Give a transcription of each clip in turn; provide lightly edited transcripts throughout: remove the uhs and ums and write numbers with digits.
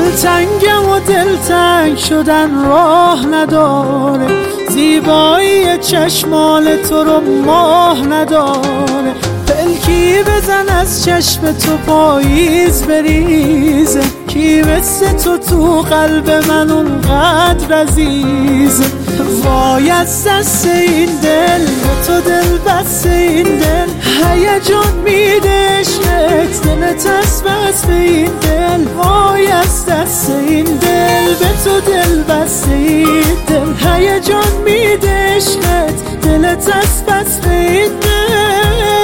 دلتنگم و دلتنگ شدن راه نداره، زیبایی چشمان تو رو ماه نداره. پلکی بزن از چشم تو پاییز بریزه، کی مثل تو قلب من اونقدر عزیزه. وای از دست این دل به تو دل بست این دل، هیجان میده عشقت دلت از بست این دل. وای از دست این دل به تو دل بست این دل، هیجان میده عشقت دلت از بست این دل.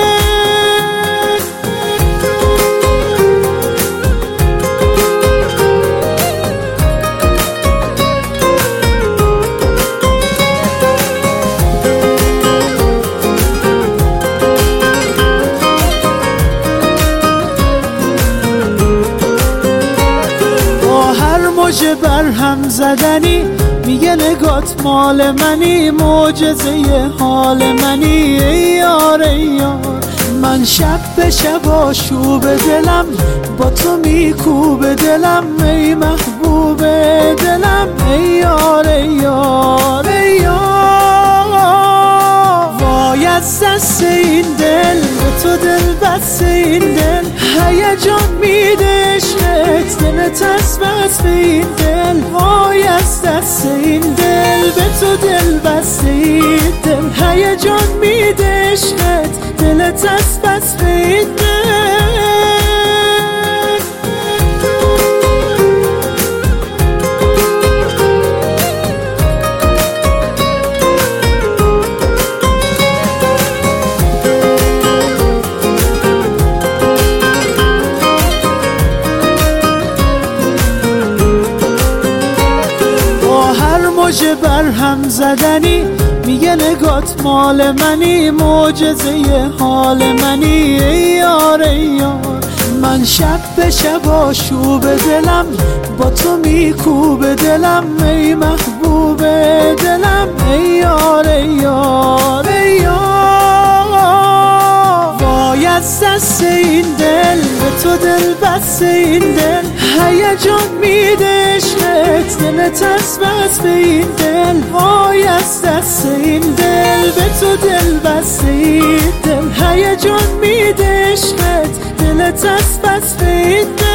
موجه برهم زدنی میگه نگات مال منی، معجزه حال منی ای یار ای یار. من شب به شب آشوب دلم با تو میکوب دلم، ای محبوب دلم ای یار ای یار ای یار. وای از دست این دل به تو دل بست این دل، هیجان میده عشقت دلت از بست این دل. وای از دست این دل به تو دل بست این دل، هیجان میده عشقت دلت از بست این دل. موجه برهم زدنی میگه نگات مال منی، معجزه حال منی ای یار ای یار. من شب به شب آشوب دلم با تو میکوب دلم، ای محبوب دلم ای یار ای یار ای یار. وای از دست این دل به تو دل بست این دل، هیجان میده عشقت دلت از بست این دل. وای از دست این دل به تو دل بست این دل، هیجان میده عشقت دلت از بست این دل.